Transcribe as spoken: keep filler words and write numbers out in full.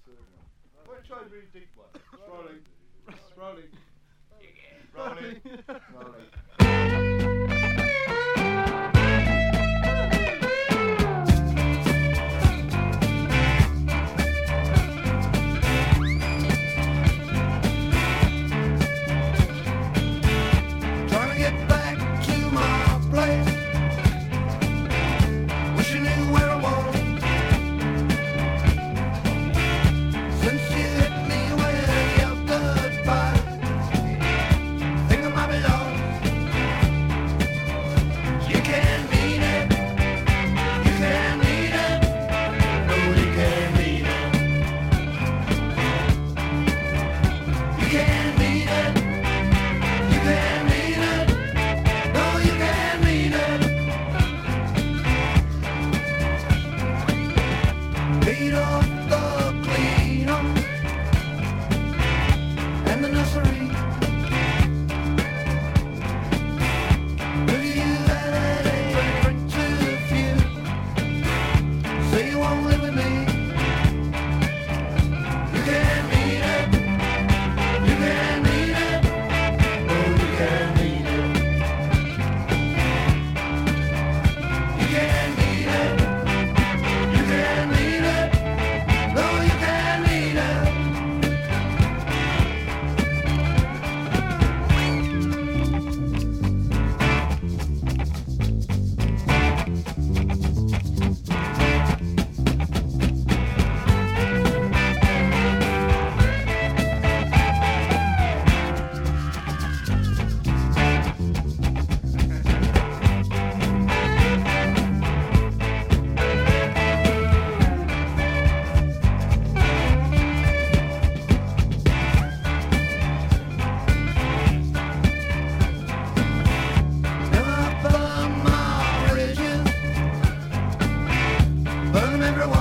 Why try a really deep one? Rolling. Rolling. Rolling. Rolling. Trying to get back to my place. Wish you knew where I was. Since you hit me with your goodbye, think I might be lost. You can't mean it. You can't mean it. No, you can't mean it. You can't mean it. You can't mean it. No, you can't mean it. Beat off the cleaner and the nursery. Have you had a drink too few? Say you won't live with me. You can't mean it. You can't mean it. No, you can't mean it. You can't mean it. You can't mean it. No, you can't mean it. Now I burn my bridges, burn them everywhere.